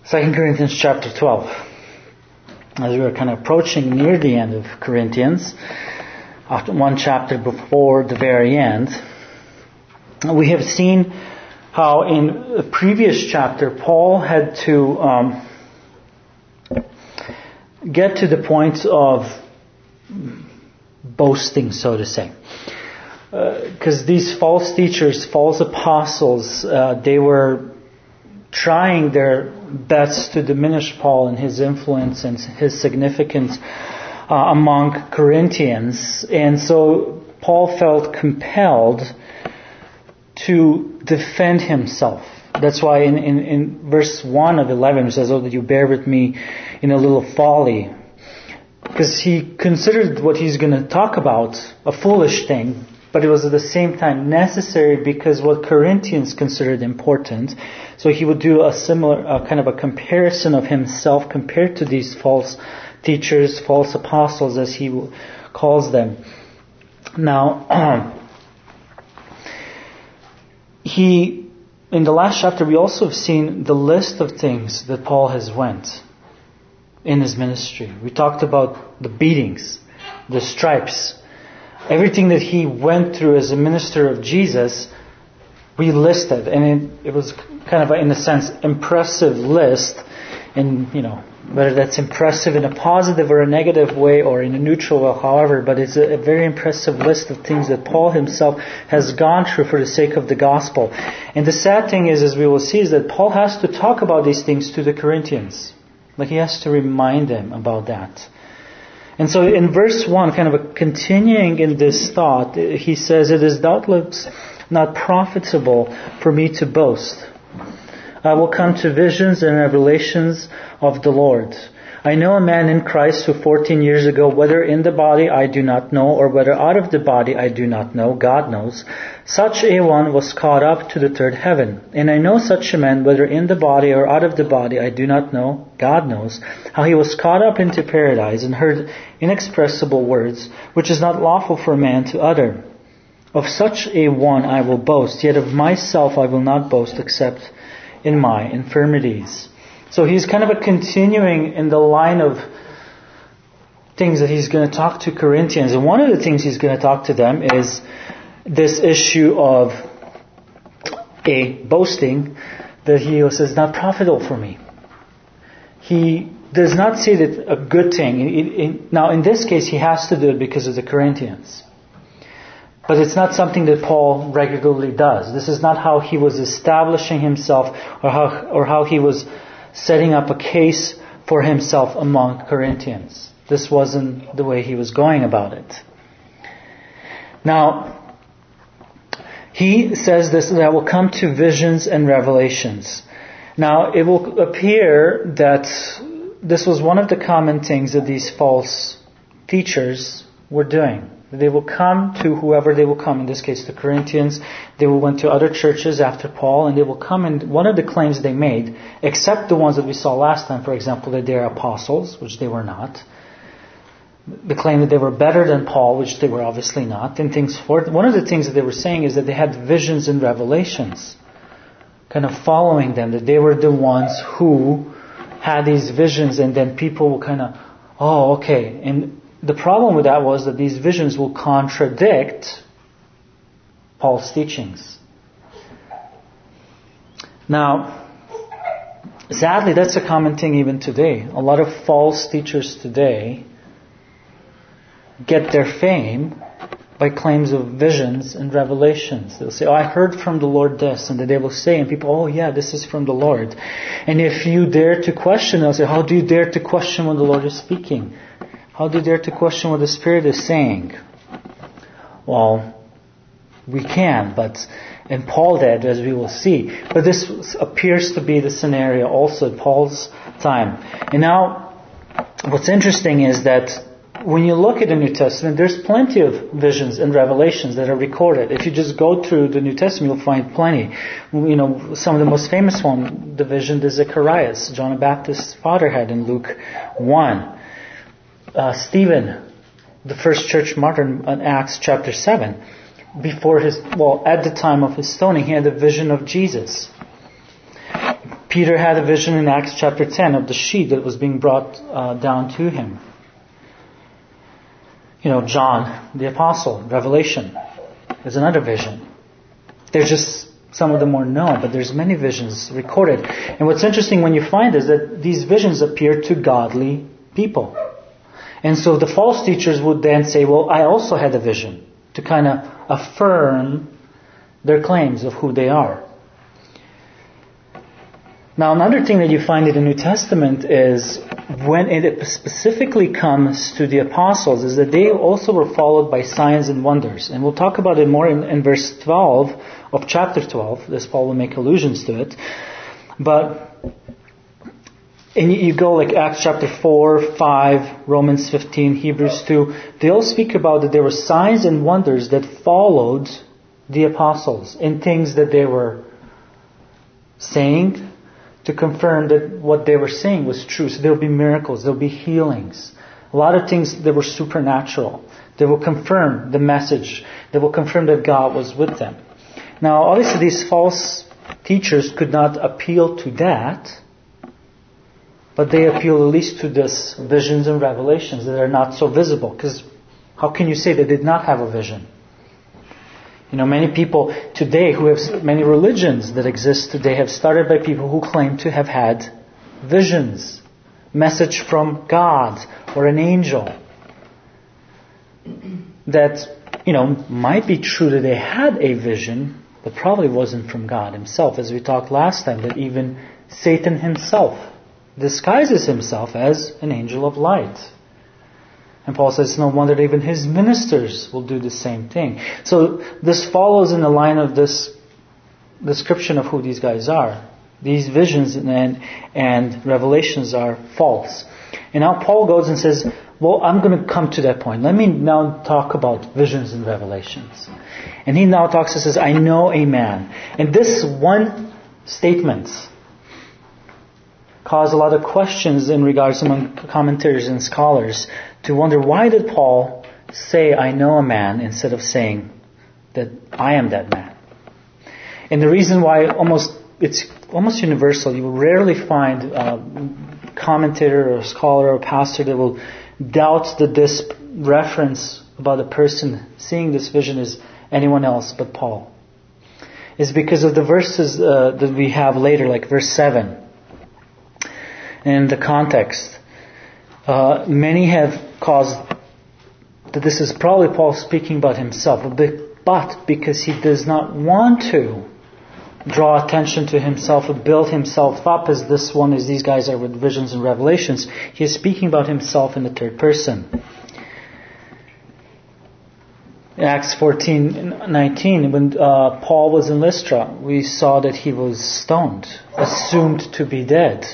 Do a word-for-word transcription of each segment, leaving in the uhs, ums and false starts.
Second Corinthians chapter twelve. As we are kind of approaching near the end of Corinthians, after one chapter before the very end, we have seen how in the previous chapter Paul had to um, get to the point of boasting, so to say. Because uh, these false teachers, false apostles, uh, they were trying their best to diminish Paul and his influence and his significance uh, among Corinthians. And so Paul felt compelled to defend himself. That's why in, in, in verse one of eleven it says, "Oh, that you bear with me in a little folly." Because he considered what he's going to talk about a foolish thing, but it was at the same time necessary because what Corinthians considered important. So he would do a similar uh, kind of a comparison of himself compared to these false teachers, false apostles, as he calls them. Now, he, in the last chapter, we also have seen the list of things that Paul has went in his ministry. We talked about the beatings, the stripes, everything that he went through as a minister of Jesus. We listed, and it, it was kind of, a, in a sense, impressive list. And you know, whether that's impressive in a positive or a negative way, or in a neutral way, however, but it's a, a very impressive list of things that Paul himself has gone through for the sake of the gospel. And the sad thing is, as we will see, is that Paul has to talk about these things to the Corinthians. Like he has to remind them about that. And so in verse one, kind of a continuing in this thought, he says, "It is doubtless not profitable for me to boast. I will come to visions and revelations of the Lord. I know a man in Christ who fourteen years ago, whether in the body I do not know, or whether out of the body I do not know, God knows, such a one was caught up to the third heaven. And I know such a man, whether in the body or out of the body I do not know, God knows, how he was caught up into paradise and heard inexpressible words, which is not lawful for man to utter. Of such a one I will boast, yet of myself I will not boast except in my infirmities." So he's kind of a continuing in the line of things that he's going to talk to Corinthians. And one of the things he's going to talk to them is this issue of a boasting that he says not profitable for me. He does not see that a good thing. Now in this case he has to do it because of the Corinthians. But it's not something that Paul regularly does. This is not how he was establishing himself or how or how he was setting up a case for himself among Corinthians. This wasn't the way he was going about it. Now, he says this, that will come to visions and revelations. Now, it will appear that this was one of the common things that these false teachers were doing. They will come to whoever they will come, in this case the Corinthians. They will went to other churches after Paul, and they will come, and one of the claims they made, except the ones that we saw last time, for example, that they are apostles, which they were not. The claim that they were better than Paul, which they were obviously not, and things forth. One of the things that they were saying is that they had visions and revelations, kind of following them, that they were the ones who had these visions, and then people will kind of, oh, okay, and the problem with that was that these visions will contradict Paul's teachings. Now, sadly, that's a common thing even today. A lot of false teachers today get their fame by claims of visions and revelations. They'll say, "Oh, I heard from the Lord this," and then they will say, and people, "Oh yeah, this is from the Lord." And if you dare to question, they'll say, "How do you dare to question when the Lord is speaking? How do you dare to question what the Spirit is saying?" Well, we can, but, and Paul did, as we will see. But this appears to be the scenario also at Paul's time. And now, what's interesting is that when you look at the New Testament, there's plenty of visions and revelations that are recorded. If you just go through the New Testament, you'll find plenty. You know, some of the most famous one, the vision that Zacharias, John the Baptist's father, had in Luke one. Uh, Stephen, the first church martyr in Acts chapter seven, before his, well, at the time of his stoning, he had a vision of Jesus. Peter had a vision in Acts chapter ten of the sheet that was being brought uh, down to him. You know, John, the apostle, Revelation, is another vision. There's just some of them more known, but there's many visions recorded. And what's interesting when you find is that these visions appear to godly people. And so the false teachers would then say, well, I also had a vision, to kind of affirm their claims of who they are. Now, another thing that you find in the New Testament is when it specifically comes to the apostles is that they also were followed by signs and wonders. And we'll talk about it more in, in verse twelve of chapter twelve. This Paul will make allusions to it. But and you go like Acts chapter four, five, Romans fifteen, Hebrews two. They all speak about that there were signs and wonders that followed the apostles in things that they were saying, to confirm that what they were saying was true. So there will be miracles, there will be healings. A lot of things that were supernatural. They will confirm the message. They will confirm that God was with them. Now, obviously these false teachers could not appeal to that, but they appeal at least to this visions and revelations that are not so visible. Because how can you say they did not have a vision? You know, many people today who have, many religions that exist today have started by people who claim to have had visions, message from God or an angel. That, you know, might be true that they had a vision, but probably wasn't from God himself. As we talked last time, that even Satan himself disguises himself as an angel of light. And Paul says, no wonder that even his ministers will do the same thing. So this follows in the line of this description of who these guys are. These visions and, and revelations are false. And now Paul goes and says, well, I'm going to come to that point. Let me now talk about visions and revelations. And he now talks and says, I know a man. And this one statement caused a lot of questions in regards among commentators and scholars to wonder, why did Paul say, I know a man, instead of saying that I am that man? And the reason why almost it's almost universal, you will rarely find a commentator or a scholar or a pastor that will doubt that this reference about a person seeing this vision is anyone else but Paul. It's because of the verses uh, that we have later, like verse seven. In the context, uh, many have caused that this is probably Paul speaking about himself, but because he does not want to draw attention to himself or build himself up as this one, as these guys are with visions and revelations, he is speaking about himself in the third person. In Acts fourteen nineteen, when uh, Paul was in Lystra, we saw that he was stoned, assumed to be dead.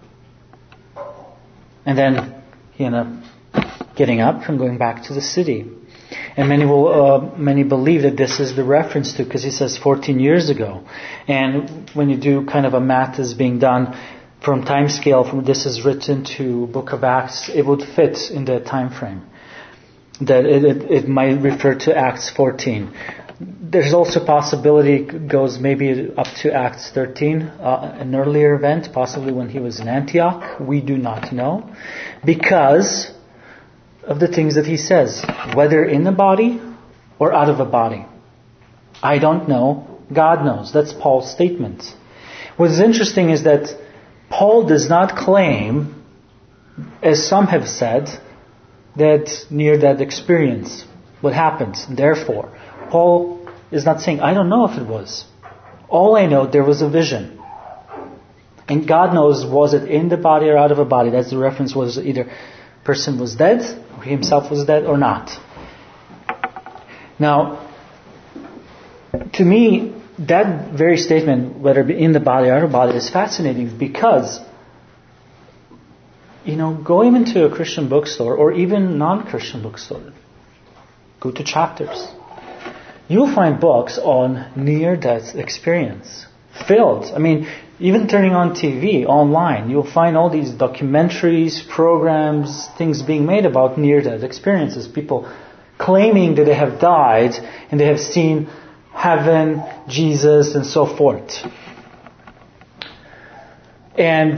And then he ended up getting up and going back to the city. And many will, uh, many believe that this is the reference to, because he says fourteen years ago. And when you do kind of a math is being done from time scale, from this is written to Book of Acts, it would fit in that time frame. That it, it, it might refer to Acts fourteen. There's also a possibility it goes maybe up to Acts thirteen, uh, an earlier event, possibly when he was in Antioch. We do not know. Because of the things that he says, whether in the body or out of a body. I don't know. God knows. That's Paul's statement. What's interesting is that Paul does not claim, as some have said, that near-death experience, what happens. Therefore, Paul is not saying, I don't know if it was. All I know, there was a vision. And God knows, was it in the body or out of a body? That's the reference, was either person was dead, or he himself was dead, or not. Now, to me, that very statement, whether it be in the body or out of the body, is fascinating because, you know, going into a Christian bookstore or even non-Christian bookstore, go to Chapters. You'll find books on near-death experience. Filled. I mean, even turning on T V, online, you'll find all these documentaries, programs, things being made about near-death experiences. People claiming that they have died and they have seen heaven, Jesus, and so forth. And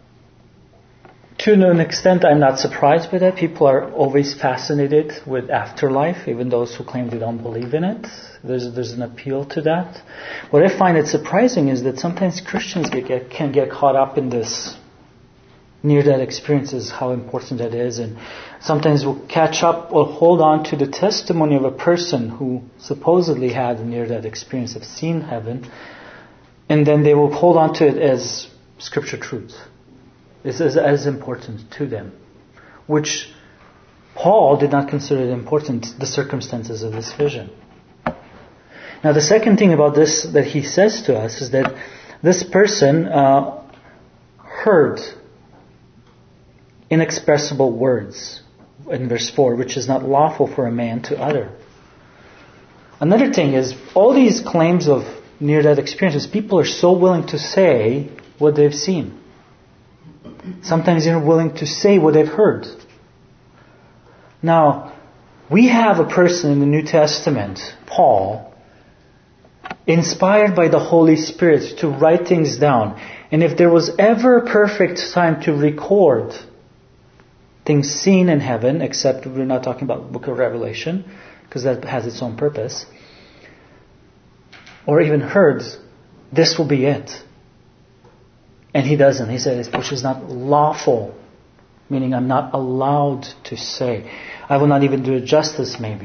to an extent, I'm not surprised by that. People are always fascinated with afterlife, even those who claim they don't believe in it. There's there's an appeal to that. What I find it surprising is that sometimes Christians get, get, can get caught up in this near-death experiences, how important that is, and sometimes we'll catch up or hold on to the testimony of a person who supposedly had a near-death experience, have seen heaven, and then they will hold on to it as scripture truth. It's as, as important to them, which Paul did not consider it important, the circumstances of this vision. Now the second thing about this that he says to us is that this person uh, heard inexpressible words in verse four, which is not lawful for a man to utter. Another thing is, all these claims of near-death experiences, people are so willing to say what they've seen. Sometimes they're willing to say what they've heard. Now, we have a person in the New Testament, Paul, inspired by the Holy Spirit to write things down. And if there was ever a perfect time to record things seen in heaven, except we're not talking about the book of Revelation, because that has its own purpose, or even heard, this will be it. And he doesn't. He says, which is not lawful, meaning I'm not allowed to say. I will not even do it justice, maybe.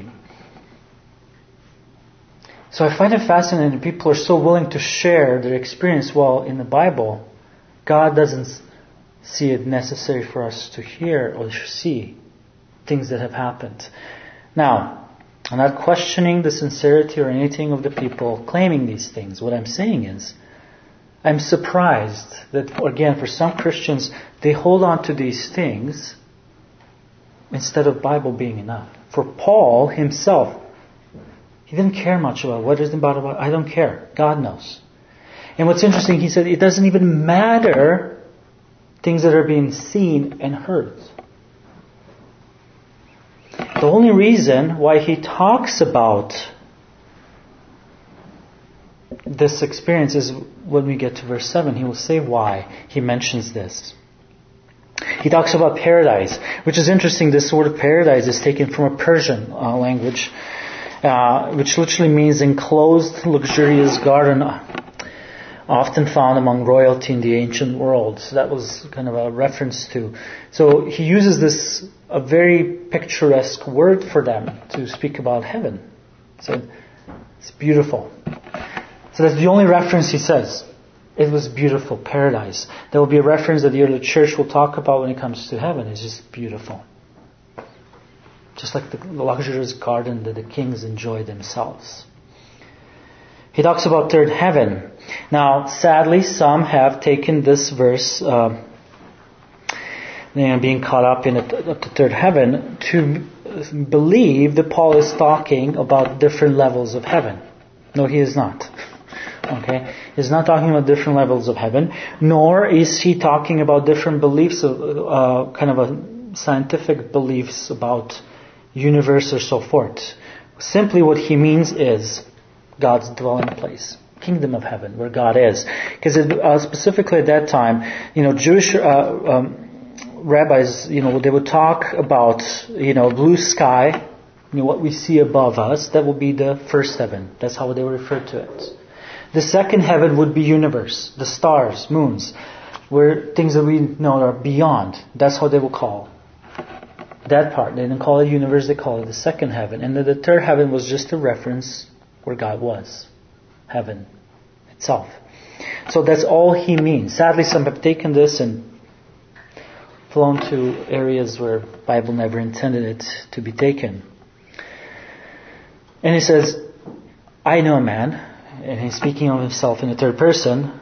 So I find it fascinating. People are so willing to share their experience. Well, in the Bible, God doesn't see it necessary for us to hear or see things that have happened. Now, I'm not questioning the sincerity or anything of the people claiming these things. What I'm saying is, I'm surprised that, again, for some Christians, they hold on to these things instead of Bible being enough. For Paul himself, he didn't care much about what is about about. I don't care. God knows. And what's interesting, he said, it doesn't even matter things that are being seen and heard. The only reason why he talks about this experience is when we get to verse seven. He will say why he mentions this. He talks about paradise, which is interesting. This word paradise is taken from a Persian uh, language, uh, which literally means enclosed, luxurious garden, often found among royalty in the ancient world. So that was kind of a reference to. So he uses this, a very picturesque word for them to speak about heaven. So it's beautiful. So that's the only reference he says. It was beautiful, paradise. There will be a reference that the early church will talk about when it comes to heaven. It's just beautiful. Just like the luxurious garden that the kings enjoy themselves. He talks about third heaven. Now, sadly, some have taken this verse, uh, you know, being caught up in it, the third heaven, to believe that Paul is talking about different levels of heaven. No, he is not. Okay, he's not talking about different levels of heaven, nor is he talking about different beliefs, of, uh, kind of a scientific beliefs about universe or so forth. Simply what he means is God's dwelling place, kingdom of heaven, where God is. Because uh, specifically at that time, you know, Jewish uh, um, rabbis, you know, they would talk about, you know, blue sky, you know, what we see above us. That will be the first heaven. That's how they would refer to it. The second heaven would be universe, the stars, moons, where things that we know are beyond. That's how they will call that part. They didn't call it universe, they call it the second heaven. And the third heaven was just a reference where God was, heaven itself. So that's all he means. Sadly, some have taken this and flown to areas where the Bible never intended it to be taken. And he says, I know a man, and he's speaking of himself in the third person,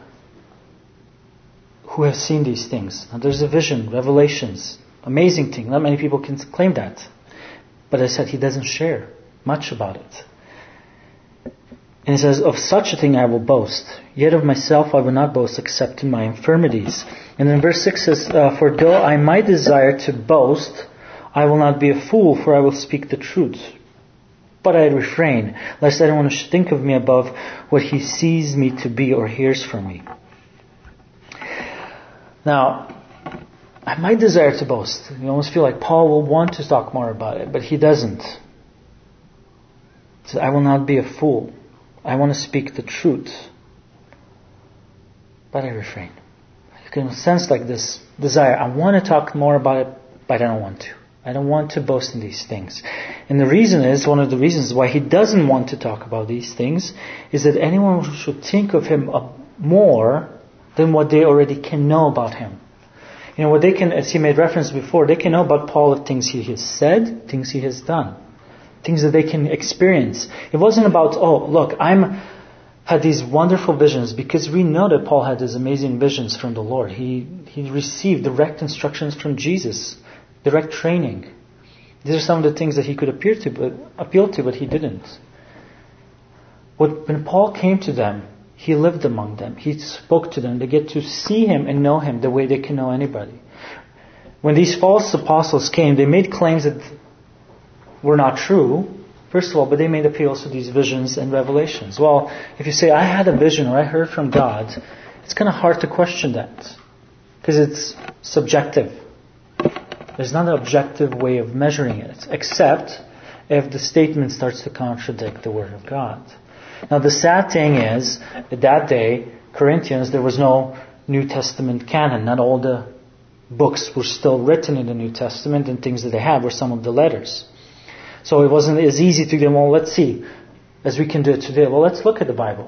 who has seen these things. Now there's a vision, revelations, amazing thing. Not many people can claim that. But I said he doesn't share much about it. And he says, of such a thing I will boast. Yet of myself I will not boast except in my infirmities. And then verse six says, uh, for though I might desire to boast, I will not be a fool, for I will speak the truth. But I refrain, lest anyone should think of me above what he sees me to be or hears from me. Now, I might desire to boast. You almost feel like Paul will want to talk more about it, but he doesn't. He says, I will not be a fool. I want to speak the truth. But I refrain. You can sense like this desire. I want to talk more about it, but I don't want to. I don't want to boast in these things. And the reason is, one of the reasons why he doesn't want to talk about these things, is that anyone should think of him more than what they already can know about him. You know, what they can, as he made reference before, they can know about Paul of things he has said, things he has done, things that they can experience. It wasn't about, oh, look, I'm had these wonderful visions, because we know that Paul had these amazing visions from the Lord. He he received direct instructions from Jesus, direct training. These are some of the things that he could appear to, but appeal to, but he didn't. What, when Paul came to them, he lived among them. He spoke to them. They get to see him and know him the way they can know anybody. When these false apostles came, they made claims that were not true, first of all, but they made appeals to these visions and revelations. Well, if you say, I had a vision or I heard from God, it's kind of hard to question that, because it's subjective. There's not an objective way of measuring it, except if the statement starts to contradict the Word of God. Now, the sad thing is, at that day, Corinthians, there was no New Testament canon. Not all the books were still written in the New Testament, and things that they had were some of the letters. So it wasn't as easy to them, well, let's see, as we can do it today. Well, let's look at the Bible.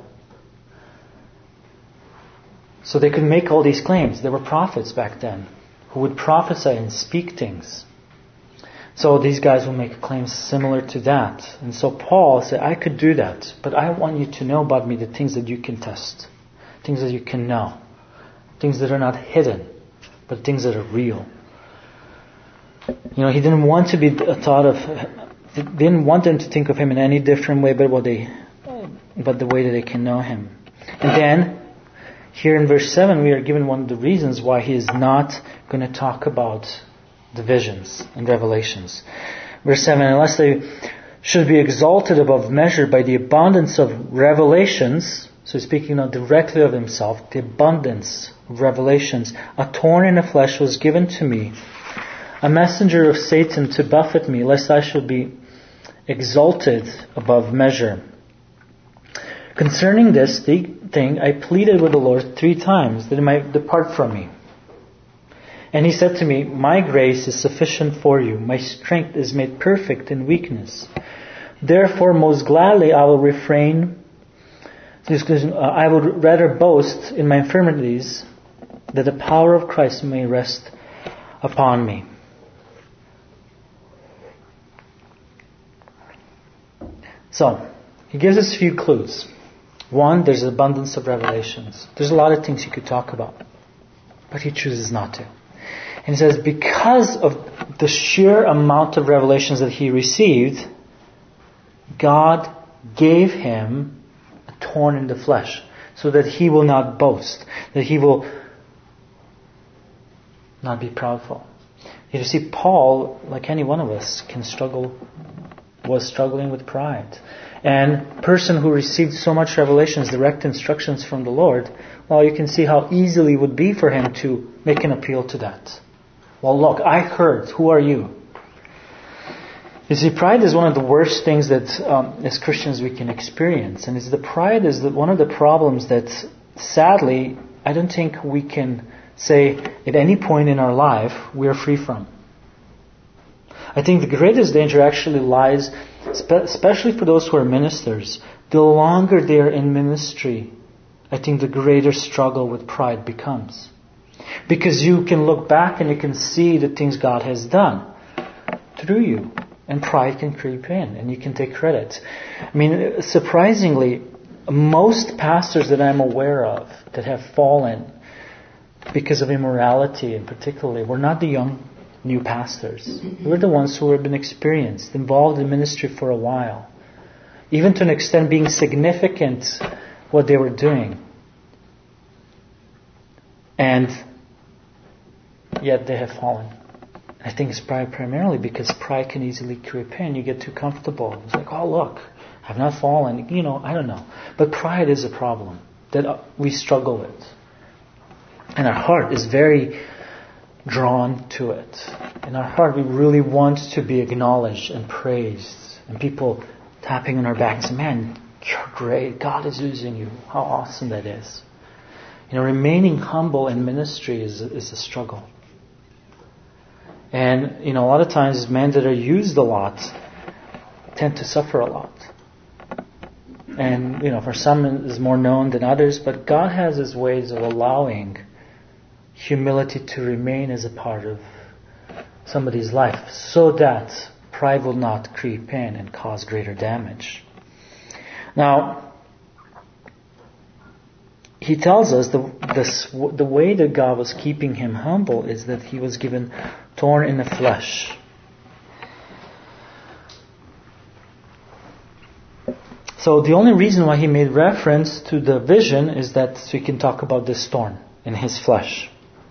So they could make all these claims. There were prophets back then who would prophesy and speak things. So these guys will make claims similar to that. And so Paul said, I could do that, but I want you to know about me the things that you can test, things that you can know, things that are not hidden, but things that are real. You know, he didn't want to be thought of, didn't want them to think of him in any different way, but what they, but the way that they can know him. And then, here in verse seven, we are given one of the reasons why he is not going to talk about the visions and revelations. Verse seven, unless they should be exalted above measure by the abundance of revelations, so speaking not directly of himself, the abundance of revelations, a thorn in the flesh was given to me, a messenger of Satan to buffet me, lest I should be exalted above measure. Concerning this thing, I pleaded with the Lord three times that it might depart from me. And he said to me, my grace is sufficient for you. My strength is made perfect in weakness. Therefore, most gladly I will refrain. I would rather boast in my infirmities, that the power of Christ may rest upon me. So, he gives us a few clues. One, there's an abundance of revelations. There's a lot of things he could talk about, but he chooses not to. And he says, because of the sheer amount of revelations that he received, God gave him a thorn in the flesh, so that he will not boast, that he will not be proudful. You see, Paul, like any one of us, can struggle, was struggling with pride. And person who received so much revelations, direct instructions from the Lord, well, you can see how easily it would be for him to make an appeal to that. Well, look, I heard. Who are you? You see, pride is one of the worst things that, um, as Christians, we can experience. And it's the pride is the, one of the problems that, sadly, I don't think we can say at any point in our life we are free from. I think the greatest danger actually lies, especially for those who are ministers, the longer they are in ministry, I think the greater struggle with pride becomes. Because you can look back and you can see the things God has done through you. And pride can creep in and you can take credit. I mean, surprisingly, most pastors that I'm aware of that have fallen because of immorality in particular were not the young new pastors. They were the ones who have been experienced, involved in ministry for a while. Even to an extent being significant what they were doing. And yet they have fallen. I think it's pride primarily because pride can easily creep in. You get too comfortable. It's like, oh look, I've not fallen. You know, I don't know. But pride is a problem that we struggle with. And our heart is very drawn to it. In our heart, we really want to be acknowledged and praised. And people tapping on our back and saying, man, you're great. God is using you. How awesome that is. You know, remaining humble in ministry is, is a struggle. And, you know, a lot of times men that are used a lot tend to suffer a lot. And, you know, for some it's more known than others, but God has His ways of allowing humility to remain as a part of somebody's life so that pride will not creep in and cause greater damage. Now, he tells us the, this, the way that God was keeping him humble is that he was given thorn in the flesh. So the only reason why he made reference to the vision is that so he can talk about this thorn in his flesh.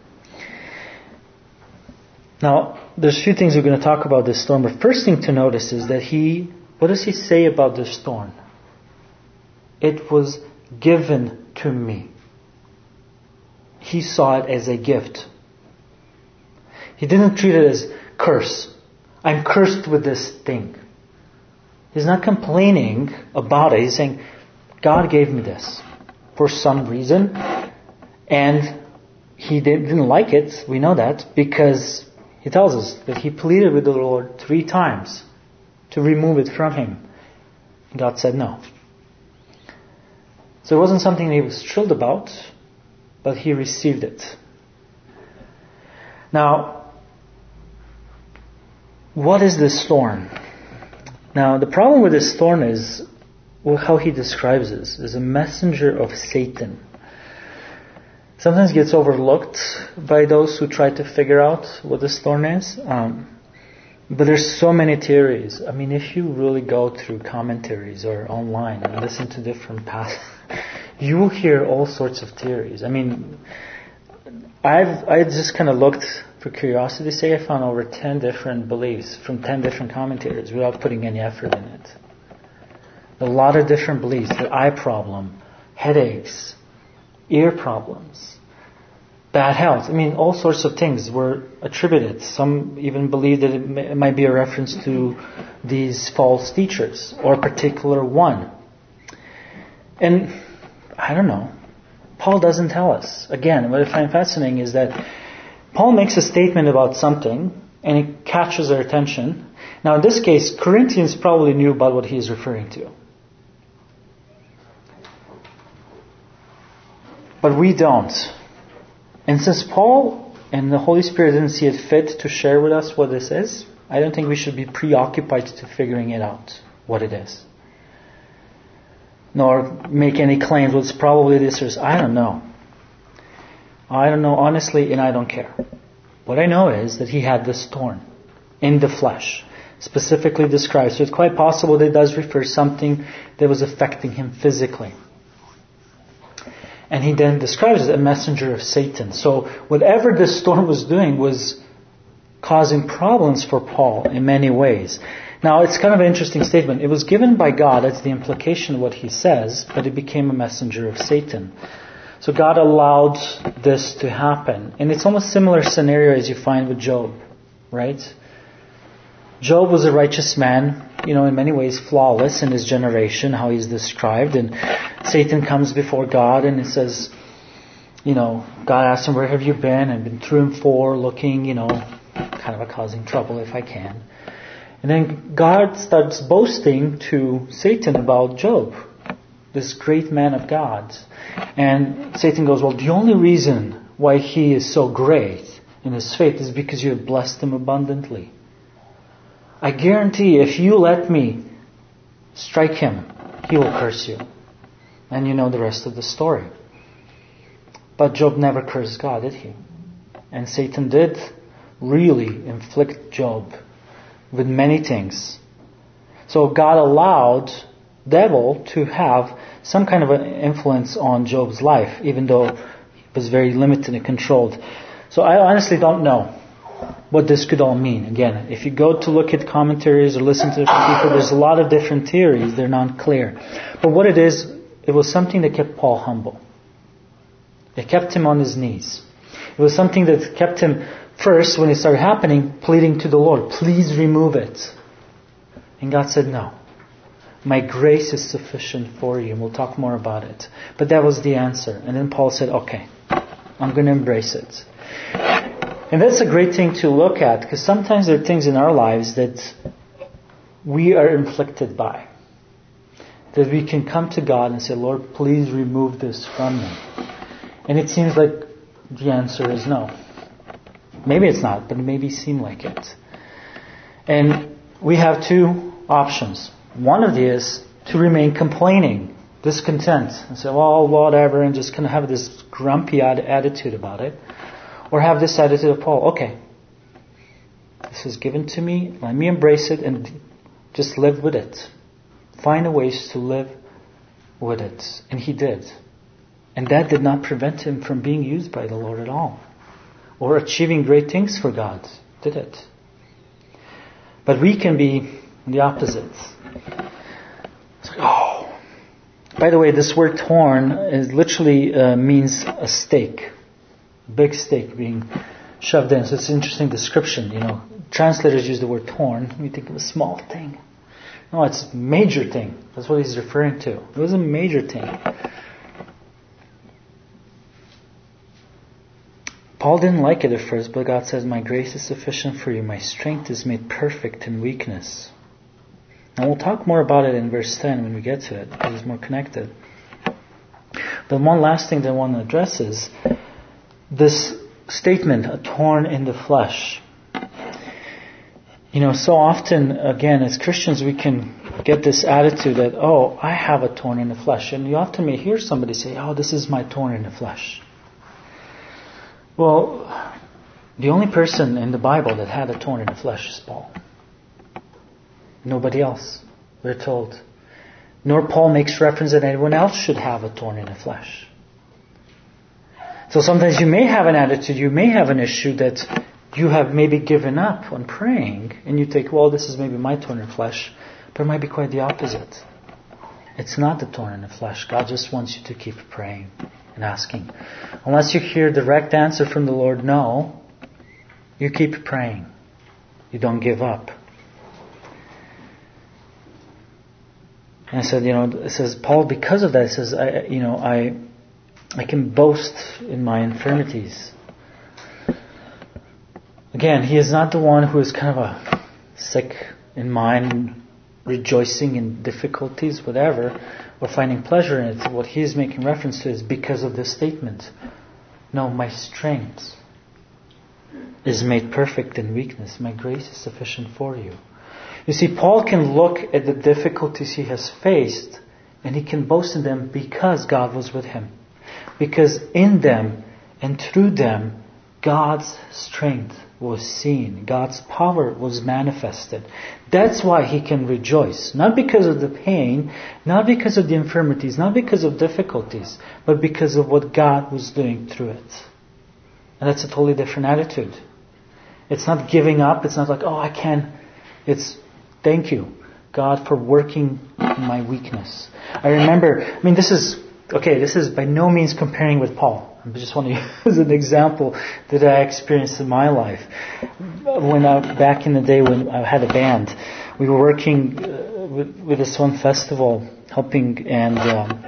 Now, there's a few things we're going to talk about this thorn, but first thing to notice is that he, what does he say about this thorn? It was given to me. He saw it as a gift. He didn't treat it as curse. I'm cursed with this thing. He's not complaining about it. He's saying, God gave me this for some reason. And he didn't like it. We know that because he tells us that he pleaded with the Lord three times to remove it from him. God said no. So it wasn't something he was thrilled about, but he received it. Now, what is this thorn? Now, the problem with this thorn is, well, how he describes this, is a messenger of Satan. Sometimes gets overlooked by those who try to figure out what this thorn is. Um, but there's so many theories. I mean, if you really go through commentaries or online and listen to different paths, you will hear all sorts of theories. I mean, I've I just kind of looked for curiosity's sake. I found over ten different beliefs from ten different commentators without putting any effort in it. A lot of different beliefs. The eye problem, headaches, ear problems, bad health. I mean, all sorts of things were attributed. Some even believe that it, may, it might be a reference to these false teachers or a particular one. And I don't know. Paul doesn't tell us. Again, what I find fascinating is that Paul makes a statement about something and it catches our attention. Now, in this case, Corinthians probably knew about what he is referring to. But we don't. And since Paul and the Holy Spirit didn't see it fit to share with us what this is, I don't think we should be preoccupied to figuring it out, what it is. Nor make any claims, well, it's probably this or this. I don't know. I don't know, honestly, and I don't care. What I know is that he had this thorn in the flesh, specifically described. So it's quite possible that it does refer to something that was affecting him physically. And he then describes it as a messenger of Satan. So whatever this thorn was doing was causing problems for Paul in many ways. Now, it's kind of an interesting statement. It was given by God. That's the implication of what he says. But it became a messenger of Satan. So God allowed this to happen. And it's almost similar scenario as you find with Job. Right? Job was a righteous man. You know, in many ways flawless in his generation, how he's described. And Satan comes before God and it says, you know, God asks him, where have you been? I've been through and for, looking, you know, kind of a causing trouble if I can. And then God starts boasting to Satan about Job, this great man of God. And Satan goes, well, the only reason why he is so great in his faith is because you have blessed him abundantly. I guarantee if you let me strike him, he will curse you. And you know the rest of the story. But Job never cursed God, did he? And Satan did really inflict Job with many things. So God allowed devil to have some kind of an influence on Job's life, even though it was very limited and controlled. So I honestly don't know what this could all mean. Again, if you go to look at commentaries or listen to different people, there's a lot of different theories. They're not clear. But what it is, it was something that kept Paul humble. It kept him on his knees. It was something that kept him, first, when it started happening, pleading to the Lord, please remove it. And God said, no. My grace is sufficient for you. And we'll talk more about it. But that was the answer. And then Paul said, okay, I'm going to embrace it. And that's a great thing to look at, because sometimes there are things in our lives that we are inflicted by. That we can come to God and say, Lord, please remove this from me. And it seems like the answer is no. Maybe it's not, but it maybe seem like it. And we have two options. One of these is to remain complaining, discontent, and say, well, whatever, and just kind of have this grumpy attitude about it. Or have this attitude of Paul, okay, this is given to me, let me embrace it and just live with it. Find a ways to live with it. And he did. And that did not prevent him from being used by the Lord at all. Or achieving great things for God. Did it. But we can be the opposite. It's like, oh. By the way, this word torn is literally uh, means a stake. Big stake being shoved in. So it's an interesting description. You know, translators use the word torn. We think of a small thing. No, it's a major thing. That's what he's referring to. It was a major thing. Paul didn't like it at first, but God says, my grace is sufficient for you. My strength is made perfect in weakness. And we'll talk more about it in verse ten when we get to it, because it's more connected. But one last thing that I want to address is this statement, a thorn in the flesh. You know, so often, again, as Christians, we can get this attitude that, oh, I have a thorn in the flesh. And you often may hear somebody say, oh, this is my thorn in the flesh. Well, the only person in the Bible that had a thorn in the flesh is Paul. Nobody else, we're told. Nor Paul makes reference that anyone else should have a thorn in the flesh. So sometimes you may have an attitude, you may have an issue that you have maybe given up on praying, and you think, well, this is maybe my thorn in the flesh, but it might be quite the opposite. It's not the thorn in the flesh. God just wants you to keep praying and asking. Unless you hear direct answer from the Lord, no, you keep praying. You don't give up. And I said, you know, it says, Paul, because of that, it says, I, you know, I, I can boast in my infirmities. Again, he is not the one who is kind of a sick in mind, rejoicing in difficulties, whatever, or finding pleasure in it. What he is making reference to is because of this statement. No, my strength is made perfect in weakness. My grace is sufficient for you. You see, Paul can look at the difficulties he has faced, and he can boast in them because God was with him. Because in them and through them, God's strength was seen. God's power was manifested. That's why he can rejoice. Not because of the pain, not because of the infirmities, not because of difficulties, but because of what God was doing through it. And that's a totally different attitude. It's not giving up. It's not like, oh, I can. It's, thank you, God, for working in my weakness. I remember, I mean, this is, okay, this is by no means comparing with Paul. I just want to use an example that I experienced in my life. When I, back in the day when I had a band, we were working uh, with, with this one festival, helping, and um,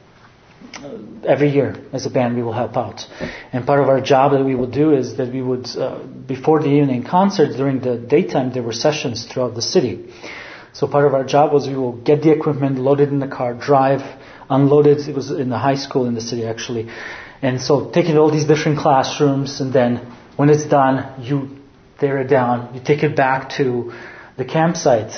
every year as a band we will help out. And part of our job that we would do is that we would, uh, before the evening concerts, during the daytime, there were sessions throughout the city. So part of our job was we will get the equipment, load it in the car, drive, unload it. It was in the high school in the city actually. And so taking all these different classrooms, and then when it's done, you tear it down, you take it back to the campsite.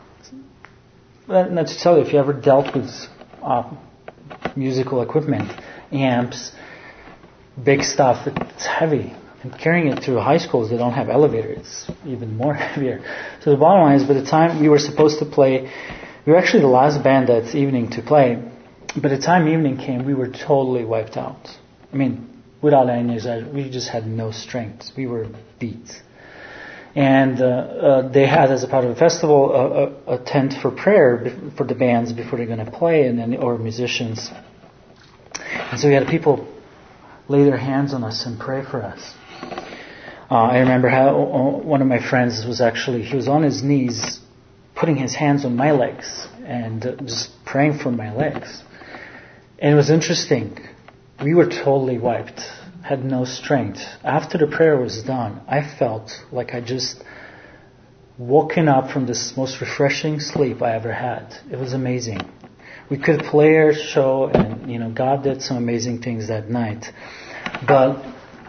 Not to tell you, if you ever dealt with uh, musical equipment, amps, big stuff, it's heavy. And carrying it through high schools that don't have elevators, it's even more heavier. So the bottom line is, by the time we were supposed to play, we were actually the last band that evening to play. By the time evening came, we were totally wiped out. I mean, without any exaggeration, we just had no strength. We were beat. And uh, uh, they had, as a part of the festival, a, a, a tent for prayer for the bands before they're going to play, and then or musicians. And so we had people lay their hands on us and pray for us. Uh, I remember how one of my friends was actually, he was on his knees putting his hands on my legs and uh, just praying for my legs. And it was interesting. We were totally wiped, had no strength. After the prayer was done, I felt like I just woken up from this most refreshing sleep I ever had. It was amazing. We could play our show, and you know, God did some amazing things that night. But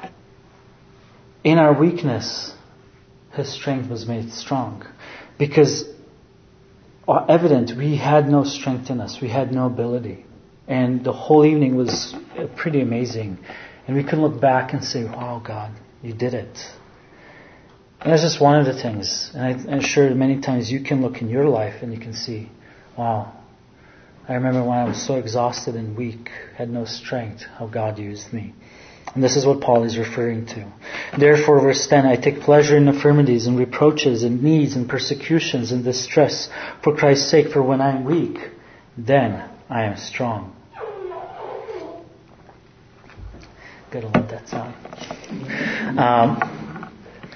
in our weakness, His strength was made strong. Because evident, we had no strength in us. We had no ability. And the whole evening was pretty amazing. And we could look back and say, wow, God, you did it. And that's just one of the things. And I, I'm sure many times you can look in your life and you can see, wow, I remember when I was so exhausted and weak, had no strength, how God used me. And this is what Paul is referring to. Therefore, verse ten, I take pleasure in infirmities and reproaches and needs and persecutions and distress for Christ's sake. For when I am weak, then I am strong. Gotta let that sound. Um,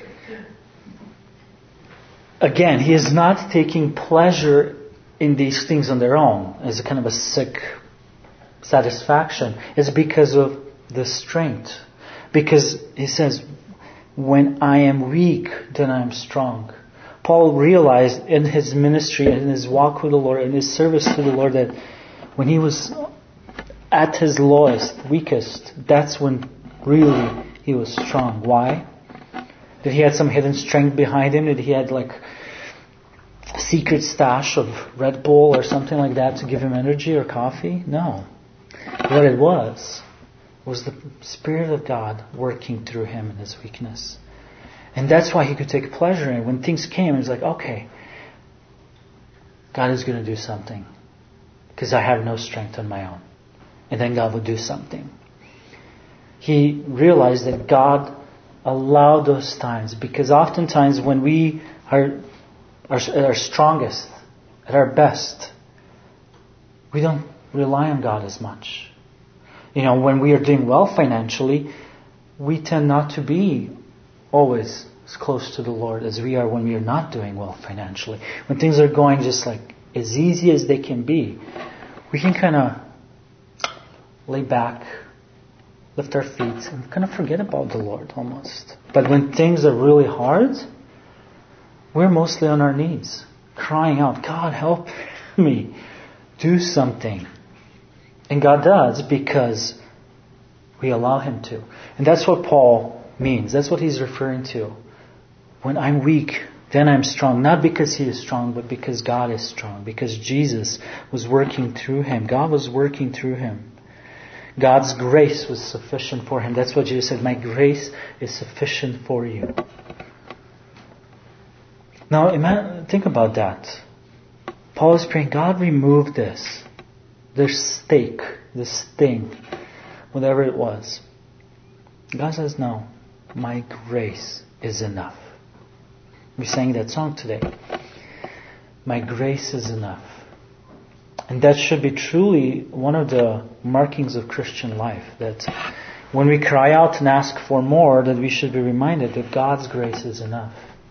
again, he is not taking pleasure in these things on their own as a kind of a sick satisfaction. It's because of the strength. Because he says, when I am weak, then I am strong. Paul realized in his ministry, in his walk with the Lord, in his service to the Lord, that when he was at his lowest, weakest, that's when really he was strong. Why? Did he have some hidden strength behind him? Did he have like a secret stash of Red Bull or something like that to give him energy or coffee? No. What it was, was the Spirit of God working through him in his weakness. And that's why he could take pleasure in it. When things came, he was like, okay, God is going to do something. Because I have no strength on my own. And then God would do something. He realized that God allowed those times. Because oftentimes when we are, are at our strongest, at our best, we don't rely on God as much. You know, when we are doing well financially, we tend not to be always as close to the Lord as we are when we are not doing well financially. When things are going just like as easy as they can be, we can kind of lay back, lift our feet, and kind of forget about the Lord almost. But when things are really hard, we're mostly on our knees, crying out, God, help me, do something. And God does because we allow Him to. And that's what Paul means. That's what he's referring to. When I'm weak, then I'm strong. Not because he is strong, but because God is strong. Because Jesus was working through him. God was working through him. God's grace was sufficient for him. That's what Jesus said. My grace is sufficient for you. Now, imagine, think about that. Paul is praying, God, remove this. This stake, this thing, whatever it was. God says, no, my grace is enough. We sang that song today. My grace is enough. And that should be truly one of the markings of Christian life. That when we cry out and ask for more, that we should be reminded that God's grace is enough.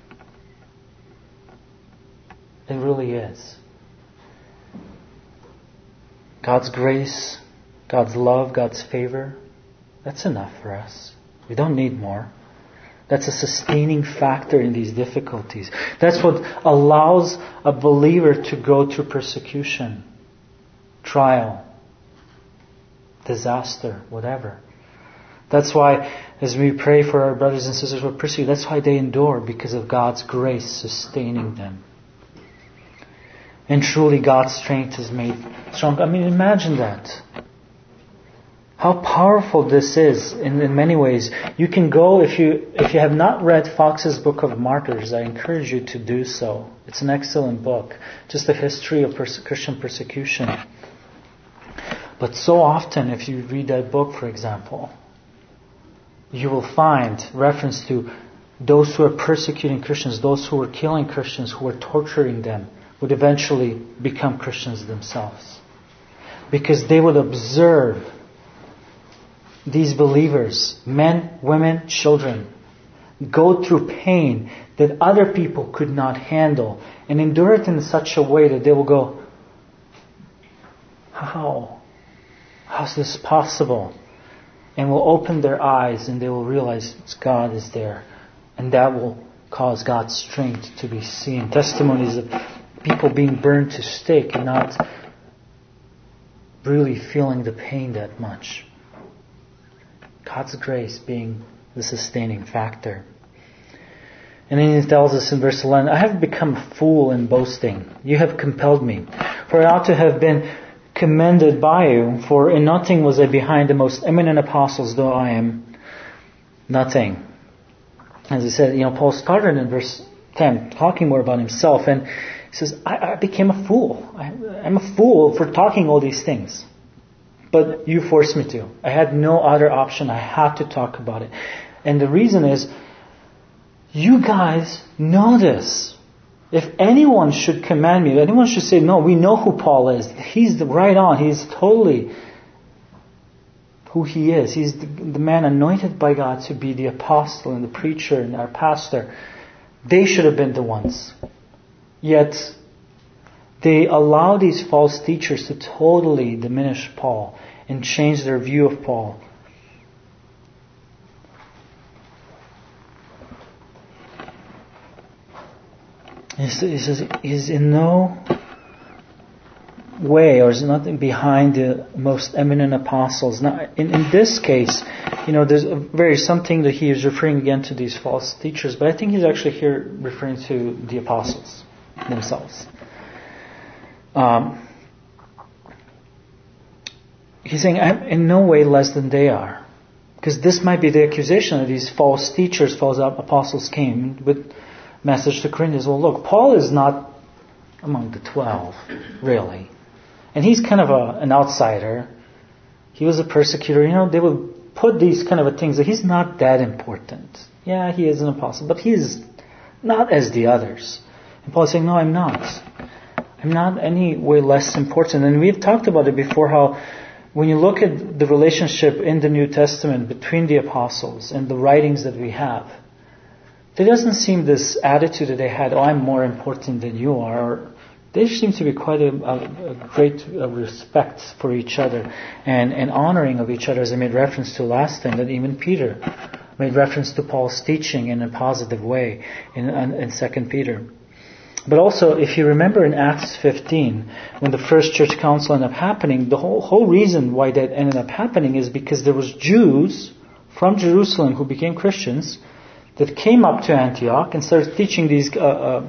It really is. God's grace, God's love, God's favor, that's enough for us. We don't need more. That's a sustaining factor in these difficulties. That's what allows a believer to go through persecution, trial, disaster, whatever. That's why, as we pray for our brothers and sisters who are persecuted, that's why they endure, because of God's grace sustaining them. And truly God's strength is made strong. I mean, imagine that. How powerful this is in, in many ways. You can go, if you if you have not read Fox's Book of Martyrs, I encourage you to do so. It's an excellent book. Just a history of perse- Christian persecution. But so often, if you read that book, for example, you will find reference to those who are persecuting Christians, those who are killing Christians, who are torturing them, would eventually become Christians themselves. Because they would observe these believers, men, women, children, go through pain that other people could not handle and endure it in such a way that they will go, how? How's this possible? And will open their eyes and they will realize God is there. And that will cause God's strength to be seen. Testimonies of people being burned to stake and not really feeling the pain that much. God's grace being the sustaining factor. And then he tells us in verse eleven, I have become a fool in boasting. You have compelled me. For I ought to have been commended by you, for in nothing was I behind the most eminent apostles, though I am nothing. As I said, you know, Paul started in verse ten, talking more about himself, and he says, I, I became a fool. I, I'm a fool for talking all these things. But you forced me to. I had no other option. I had to talk about it. And the reason is, you guys know this. If anyone should command me, if anyone should say, no, we know who Paul is. He's the right on. He's totally who he is. He's the, the man anointed by God to be the apostle and the preacher and our pastor. They should have been the ones. Yet, they allow these false teachers to totally diminish Paul and change their view of Paul. He says, he's in no way, or is nothing behind the most eminent apostles. Now, in, in this case, you know, there's a very something that he is referring again to these false teachers, but I think he's actually here referring to the apostles themselves. Um, he's saying, I'm in no way less than they are. Because this might be the accusation of these false teachers, false apostles came with message to Corinthians. Well, look, Paul is not among the twelve, really. And he's kind of a, an outsider. He was a persecutor. You know, they would put these kind of things that he's not that important. Yeah, he is an apostle, but he is not as the others. And Paul is saying, no, I'm not. I'm not any way less important. And we've talked about it before, how when you look at the relationship in the New Testament between the apostles and the writings that we have, there doesn't seem this attitude that they had, oh, I'm more important than you are. Or there seems to be quite a, a, a great a respect for each other and an honoring of each other, as I made reference to last time, that even Peter made reference to Paul's teaching in a positive way in, in Second Peter. But also, if you remember in Acts fifteen, when the first church council ended up happening, the whole, whole reason why that ended up happening is because there was Jews from Jerusalem who became Christians that came up to Antioch and started teaching these, uh, uh,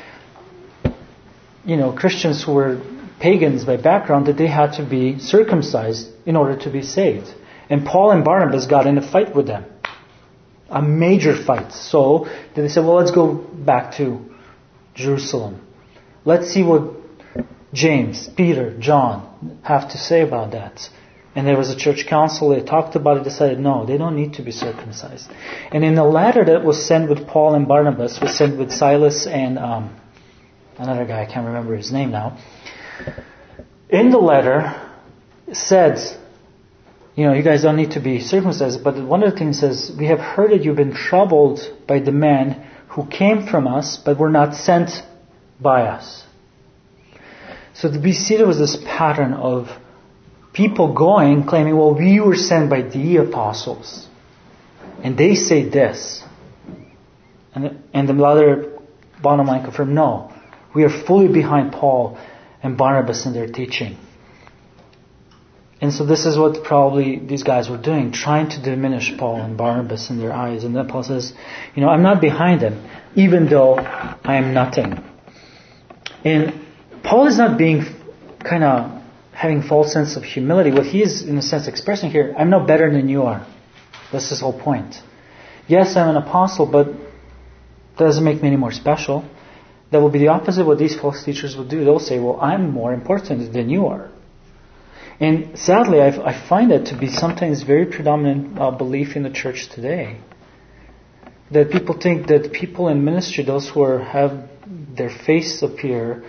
you know, Christians who were pagans by background that they had to be circumcised in order to be saved. And Paul and Barnabas got in a fight with them. A major fight. So they said, well, let's go back to Jerusalem. Let's see what James, Peter, John have to say about that. And there was a church council, they talked about it, decided no, they don't need to be circumcised. And in the letter that was sent with Paul and Barnabas, was sent with Silas and um, another guy, I can't remember his name now. In the letter, it says, you know, you guys don't need to be circumcised, but one of the things says, we have heard that you've been troubled by the men who came from us, but were not sent by us. So we see there was this pattern of people going, claiming, well, we were sent by the apostles. And they say this. And, and the other bottom line confirmed, no, we are fully behind Paul and Barnabas in their teaching. And so this is what probably these guys were doing, trying to diminish Paul and Barnabas in their eyes. And then Paul says, you know, I'm not behind them, even though I am nothing. And Paul is not being kind of having false sense of humility. What he is, in a sense, expressing here, I'm no better than you are. That's his whole point. Yes, I'm an apostle, but that doesn't make me any more special. That will be the opposite of what these false teachers will do. They'll say, well, I'm more important than you are. And sadly, I, I find that to be sometimes very predominant uh, belief in the church today. That people think that people in ministry, those who are, have their face appear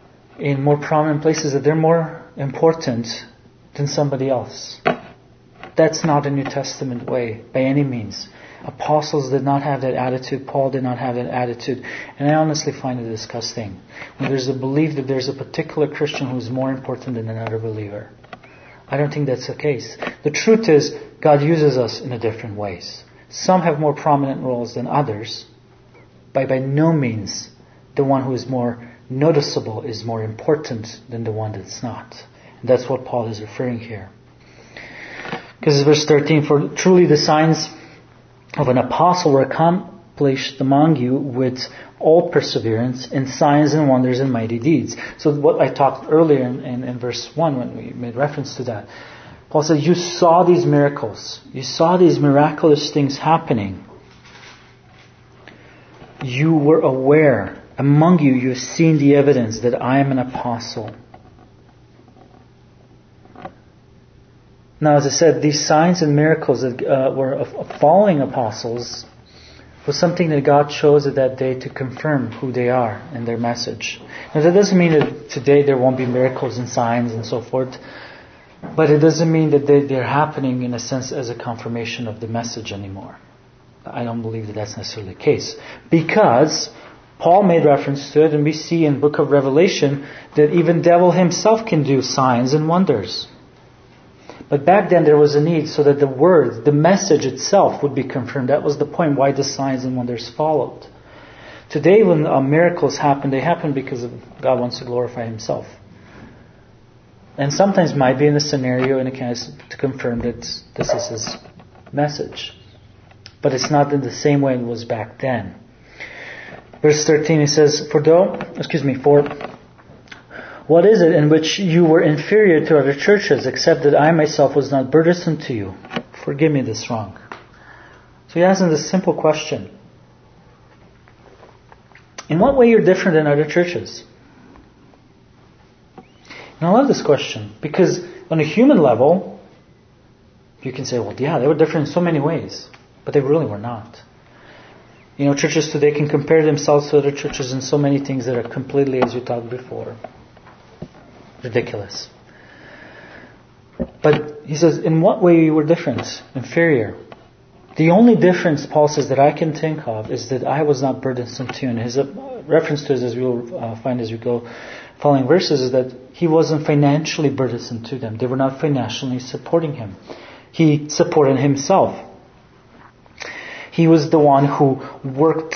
in more prominent places, that they're more important than somebody else. That's not a New Testament way, by any means. Apostles did not have that attitude. Paul did not have that attitude. And I honestly find it disgusting when there's a belief that there's a particular Christian who is more important than another believer. I don't think that's the case. The truth is, God uses us in a different ways. Some have more prominent roles than others, but by no means the one who is more noticeable is more important than the one that's not. And that's what Paul is referring here. Because verse thirteen, for truly the signs of an apostle were accomplished among you with all perseverance in signs and wonders and mighty deeds. So what I talked earlier in, in, in verse one when we made reference to that, Paul said, you saw these miracles. You saw these miraculous things happening. You were aware. Among you, you have seen the evidence that I am an apostle. Now, as I said, these signs and miracles that uh, were of, of following apostles was something that God chose at that day to confirm who they are and their message. Now, that doesn't mean that today there won't be miracles and signs and so forth, but it doesn't mean that they, they're happening in a sense as a confirmation of the message anymore. I don't believe that that's necessarily the case. Because Paul made reference to it, and we see in the book of Revelation that even devil himself can do signs and wonders. But back then there was a need so that the word, the message itself would be confirmed. That was the point why the signs and wonders followed. Today when uh, miracles happen, they happen because of God wants to glorify Himself. And sometimes might be in a scenario in a case to confirm that this is His message. But it's not in the same way it was back then. Verse thirteen, he says, For though, excuse me, for what is it in which you were inferior to other churches, except that I myself was not burdensome to you? Forgive me this wrong. So he asks them this simple question. In what way you're different than other churches? And I love this question, because on a human level, you can say, well, yeah, they were different in so many ways. But they really were not. You know, churches today can compare themselves to other churches in so many things that are completely, as we talked before, ridiculous. But he says, in what way you were different, inferior? The only difference, Paul says, that I can think of is that I was not burdensome to you. And his reference to this, as we'll uh, find as we go following verses, is that he wasn't financially burdensome to them. They were not financially supporting him. He supported himself. He was the one who worked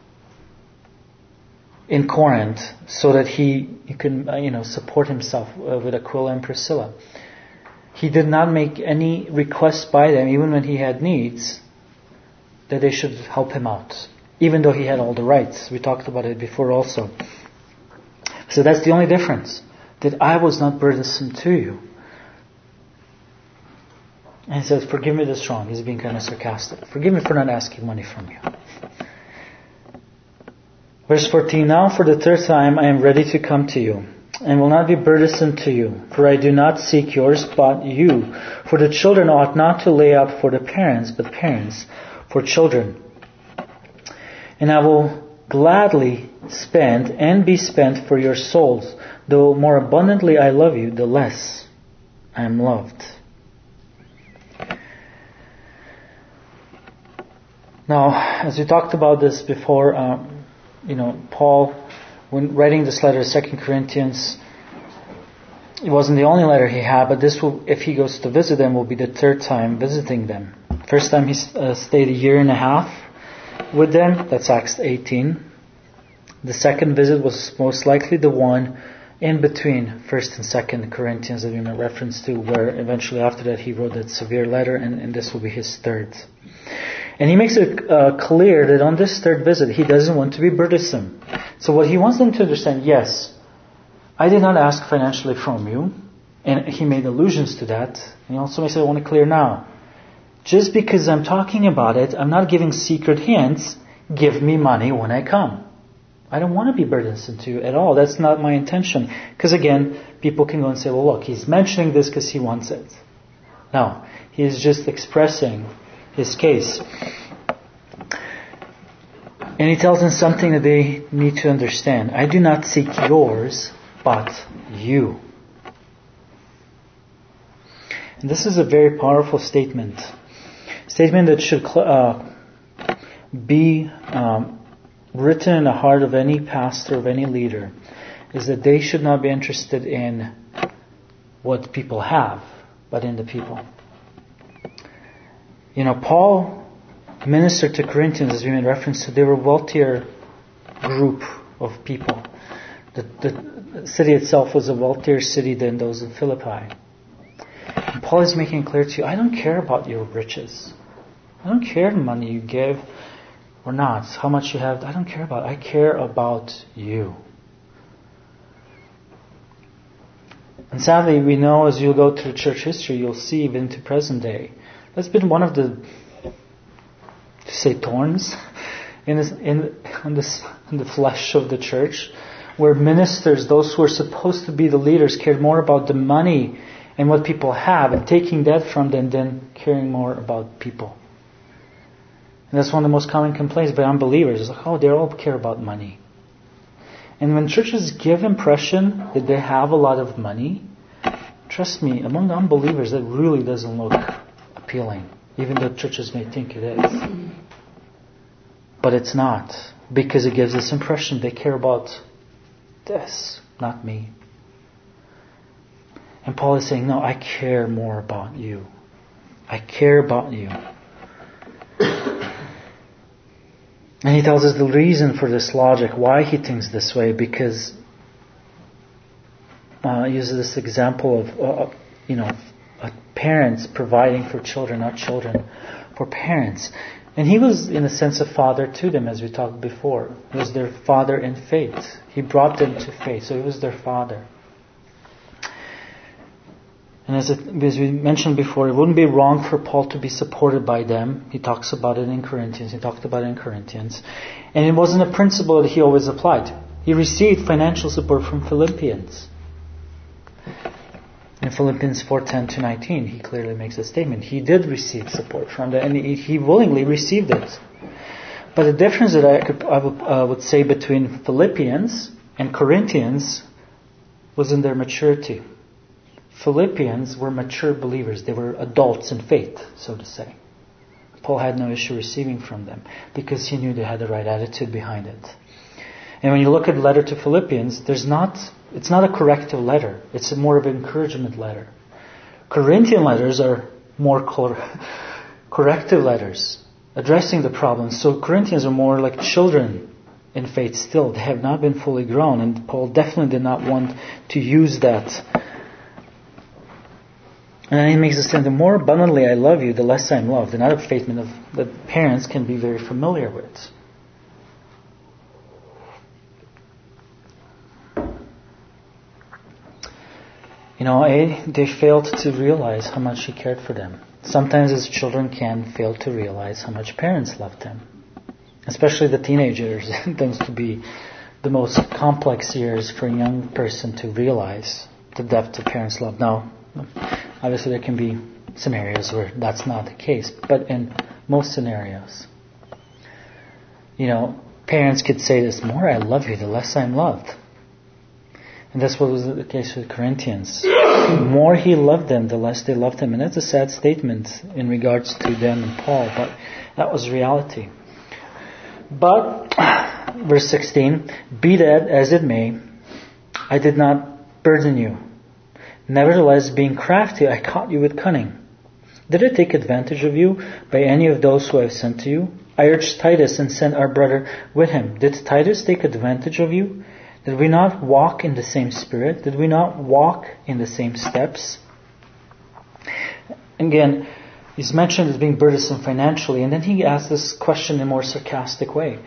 in Corinth so that he, he could uh, you know, support himself uh, with Aquila and Priscilla. He did not make any requests by them, even when he had needs, that they should help him out, even though he had all the rights. We talked about it before also. So that's the only difference, that I was not burdensome to you. And he says, forgive me this wrong. He's being kind of sarcastic. Forgive me for not asking money from you. Verse fourteen, now for the third time I am ready to come to you, and will not be burdensome to you, for I do not seek yours, but you. For the children ought not to lay up for the parents, but parents for children. And I will gladly spend and be spent for your souls, though more abundantly I love you, the less I am loved. Now, as we talked about this before, um, you know, Paul, when writing this letter, Second Corinthians, it wasn't the only letter he had, but this will, if he goes to visit them, will be the third time visiting them. First time he uh, stayed a year and a half with them. That's Acts eighteen. The second visit was most likely the one in between First and Second Corinthians that we made reference to, where eventually after that he wrote that severe letter, and, and this will be his third. And he makes it uh, clear that on this third visit, he doesn't want to be burdensome. So what he wants them to understand, yes, I did not ask financially from you. And he made allusions to that. And he also makes it, I want to clear now. Just because I'm talking about it, I'm not giving secret hints. Give me money when I come. I don't want to be burdensome to you at all. That's not my intention. Because again, people can go and say, well, look, he's mentioning this because he wants it. No, he is just expressing his case. And he tells them something that they need to understand. I do not seek yours, but you. And this is a very powerful statement. Statement that should uh, be um, written in the heart of any pastor, of any leader, is that they should not be interested in what people have, but in the people. You know, Paul ministered to Corinthians, as we made reference to. They were a wealthier group of people. The, the city itself was a wealthier city than those in Philippi. And Paul is making it clear to you, I don't care about your riches. I don't care the money you give or not, how much you have. I don't care about it. I care about you. And sadly, we know as you go through church history, you'll see even to present day, that's been one of the, to say, thorns in this, in, in, this, in the flesh of the church, where ministers, those who are supposed to be the leaders, cared more about the money and what people have and taking that from them than caring more about people. And that's one of the most common complaints by unbelievers. It's like, oh, they all care about money. And when churches give impression that they have a lot of money, trust me, among the unbelievers, that really doesn't look appealing, even though churches may think it is. But it's not, because it gives this impression they care about this, not me. And Paul is saying, no, I care more about you. I care about you. And he tells us the reason for this logic, why he thinks this way, because uh, he uses this example of, uh, you know, uh, parents providing for children, not children for parents. And he was, in a sense, a father to them, as we talked before. He was their father in faith. He brought them to faith, so he was their father. And as, it, as we mentioned before, it wouldn't be wrong for Paul to be supported by them. He talks about it in Corinthians. He talked about it in Corinthians. And it wasn't a principle that he always applied. He received financial support from Philippians. In Philippians four ten to nineteen, he clearly makes a statement. He did receive support from them, and he, he willingly received it. But the difference that I, could, I would, uh, would say between Philippians and Corinthians was in their maturity. Philippians were mature believers. They were adults in faith, so to say. Paul had no issue receiving from them because he knew they had the right attitude behind it. And when you look at the letter to Philippians, there's not, it's not a corrective letter. It's more of an encouragement letter. Corinthian letters are more cor- corrective letters, addressing the problems. So Corinthians are more like children in faith still. They have not been fully grown, and Paul definitely did not want to use that. And then he makes a statement, the more abundantly I love you, the less I am loved. Another statement of, that parents can be very familiar with. You know, A, they failed to realize how much he cared for them. Sometimes as children can fail to realize how much parents loved them. Especially the teenage years. It tends to be the most complex years for a young person to realize the depth of parents' love. Now, obviously there can be scenarios where that's not the case, but in most scenarios, you know, parents could say this, the more I love you, the less I'm loved. And that's what was the case with Corinthians. The more he loved them, the less they loved him. And that's a sad statement in regards to them and Paul, but that was reality. But, verse sixteen, be that as it may, I did not burden you. Nevertheless, being crafty, I caught you with cunning. Did I take advantage of you by any of those who I have sent to you? I urged Titus and sent our brother with him. Did Titus take advantage of you? Did we not walk in the same spirit? Did we not walk in the same steps? Again, he's mentioned as being burdensome financially, and then he asks this question in a more sarcastic way.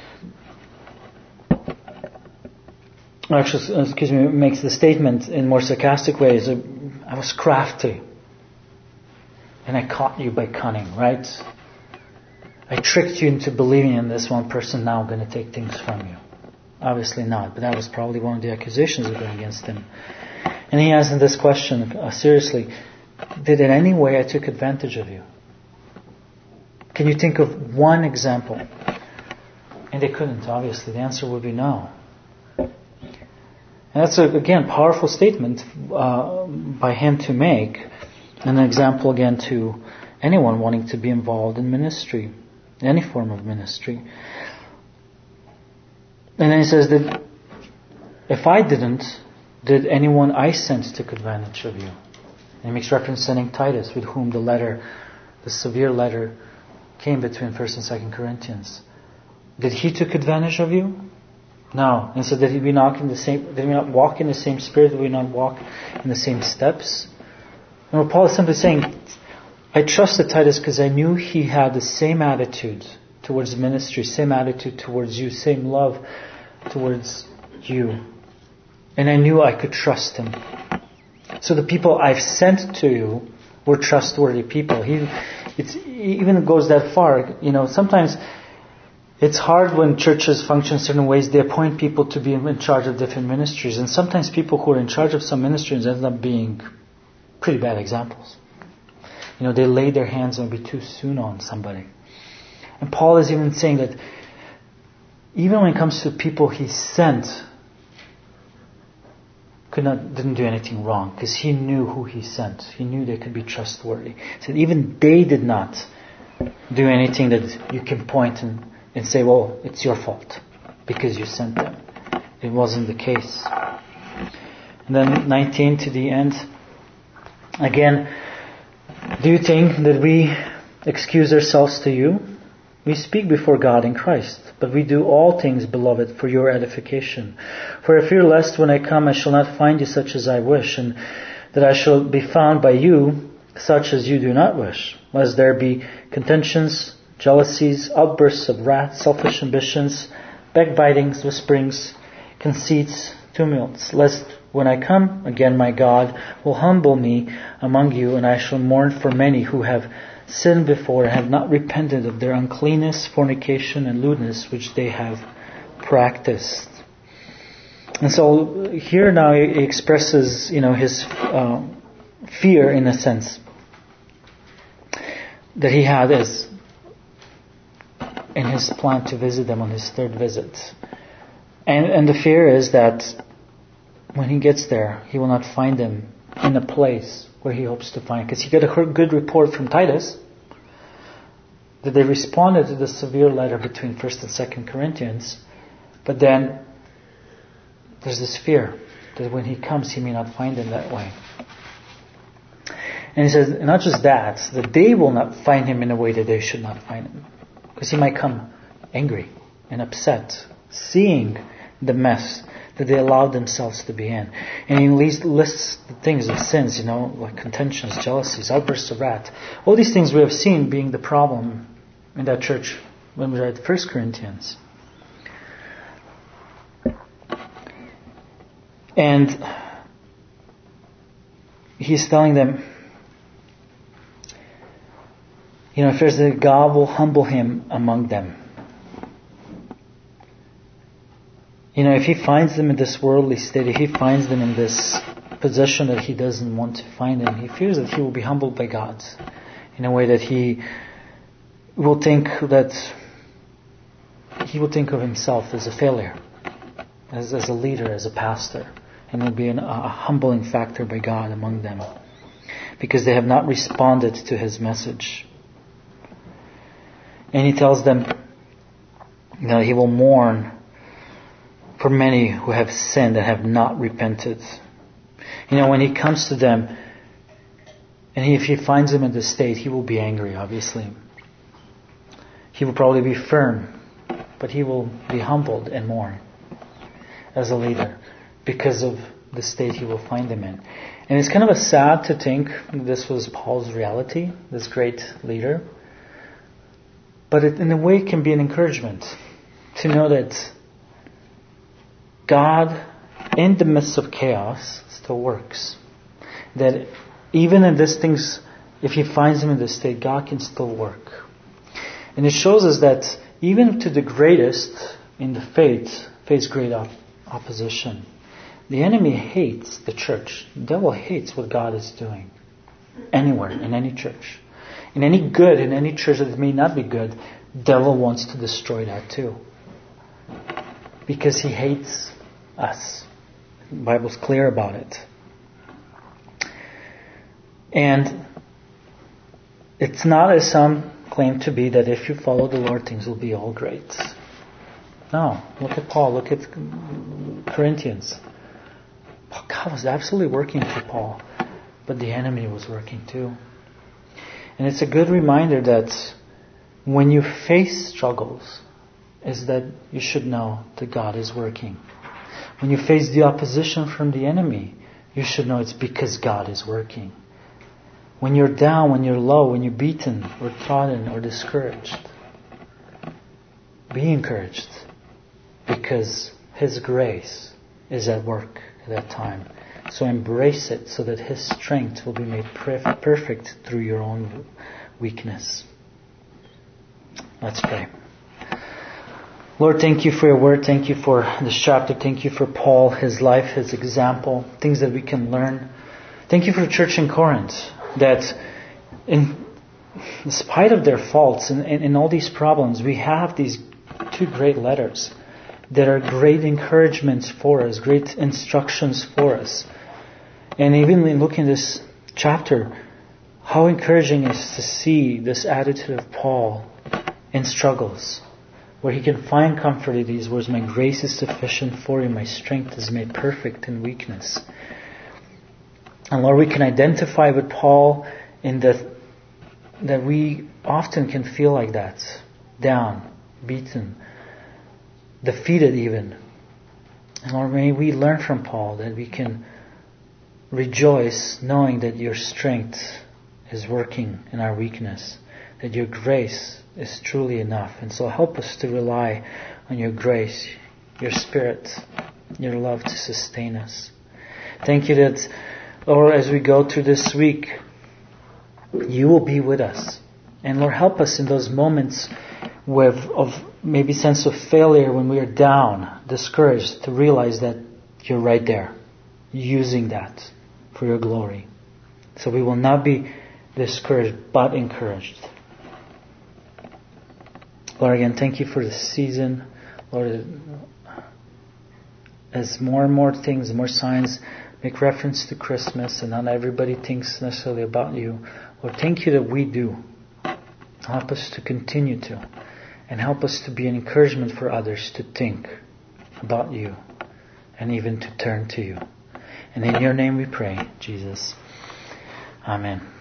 Actually, excuse me, makes the statement in more sarcastic ways. I was crafty, and I caught you by cunning, right? I tricked you into believing in this one person now going to take things from you. Obviously not, but that was probably one of the accusations that were against him. And he asked this question uh, seriously, did in any way I took advantage of you? Can you think of one example? And they couldn't, obviously. The answer would be no. And that's, a, again, powerful statement uh, by him to make. And an example again to anyone wanting to be involved in ministry, any form of ministry. And then he says that if I didn't, did anyone I sent take advantage of you? And he makes reference to sending Titus, with whom the letter, the severe letter, came between First and Second Corinthians. Did he take advantage of you? No. And so did we not in the same? Did we not walk in the same spirit? Did we not walk in the same steps? And what Paul is simply saying, I trusted Titus because I knew he had the same attitude towards ministry, same attitude towards you, same love towards you. And I knew I could trust him. So the people I've sent to you were trustworthy people. He, it's, it even goes that far. You know, sometimes it's hard when churches function certain ways. They appoint people to be in charge of different ministries. And sometimes people who are in charge of some ministries end up being pretty bad examples. You know, they lay their hands maybe too soon on somebody. And Paul is even saying that even when it comes to people he sent, could not didn't do anything wrong because he knew who he sent. He knew they could be trustworthy. So even they did not do anything that you can point and, and say, well, it's your fault because you sent them. It wasn't the case. And then nineteen to the end. Again, do you think that we excuse ourselves to you? We speak before God in Christ, but we do all things, beloved, for your edification. For I fear lest when I come I shall not find you such as I wish, and that I shall be found by you such as you do not wish, lest there be contentions, jealousies, outbursts of wrath, selfish ambitions, backbitings, whisperings, conceits, tumults, lest when I come again my God will humble me among you, and I shall mourn for many who have sinned before and have not repented of their uncleanness, fornication, and lewdness which they have practiced. And so here now he expresses, you know, his uh, fear in a sense that he had as in his plan to visit them on his third visit. And, and the fear is that when he gets there, he will not find them in a place where he hopes to find. Because he got a good report from Titus that they responded to the severe letter between First and Second Corinthians. But then there's this fear that when he comes, he may not find them that way. And he says, not just that, that they will not find him in a way that they should not find him. Because he might come angry and upset, seeing the mess that they allowed themselves to be in. And he lists, lists the things of sins, you know, like contentions, jealousies, outbursts of wrath. All these things we have seen being the problem in that church when we read First Corinthians. And he's telling them, you know, first that God will humble him among them. You know, if he finds them in this worldly state, if he finds them in this position that he doesn't want to find them, he fears that he will be humbled by God in a way that he will think that he will think of himself as a failure, as, as a leader, as a pastor, and will be an, a humbling factor by God among them because they have not responded to his message. And he tells them that he will mourn for many who have sinned and have not repented. You know, when he comes to them, and he, if he finds them in this state, he will be angry, obviously. He will probably be firm, but he will be humbled and mourn as a leader because of the state he will find them in. And it's kind of a sad to think this was Paul's reality, this great leader. But it, in a way, it can be an encouragement to know that God, in the midst of chaos, still works. That even in these things, if he finds them in this state, God can still work. And it shows us that even to the greatest in the faith, face great op- opposition. The enemy hates the church. The devil hates what God is doing. Anywhere, in any church. In any good, in any church that may not be good, the devil wants to destroy that too. Because he hates us. The Bible's clear about it. And it's not as some claim to be that if you follow the Lord, things will be all great. No. Look at Paul. Look at Corinthians. God was absolutely working through Paul, but the enemy was working too. And it's a good reminder that when you face struggles, is that you should know that God is working. When you face the opposition from the enemy, you should know it's because God is working. When you're down, when you're low, when you're beaten or trodden or discouraged, be encouraged because His grace is at work at that time. So embrace it so that His strength will be made perfect through your own weakness. Let's pray. Lord, thank you for your word. Thank you for this chapter. Thank you for Paul, his life, his example, things that we can learn. Thank you for the church in Corinth, that in spite of their faults and in, in all these problems, we have these two great letters that are great encouragements for us, great instructions for us. And even in looking at this chapter, how encouraging it is to see this attitude of Paul in struggles, where he can find comfort in these words, my grace is sufficient for you, my strength is made perfect in weakness. And Lord, we can identify with Paul in that, that we often can feel like that, down, beaten, defeated even. And Lord, may we learn from Paul that we can rejoice knowing that your strength is working in our weakness, that your grace is truly enough. And so help us to rely on your grace, your Spirit, your love to sustain us. Thank you that, Lord, as we go through this week, you will be with us. And Lord, help us in those moments with, of maybe sense of failure when we are down, discouraged, to realize that you're right there, using that for your glory. So we will not be discouraged, but encouraged. Lord, again, thank you for this season. Lord, as more and more things, more signs make reference to Christmas and not everybody thinks necessarily about you, Lord, thank you that we do. Help us to continue to. And help us to be an encouragement for others to think about you and even to turn to you. And in your name we pray, Jesus. Amen.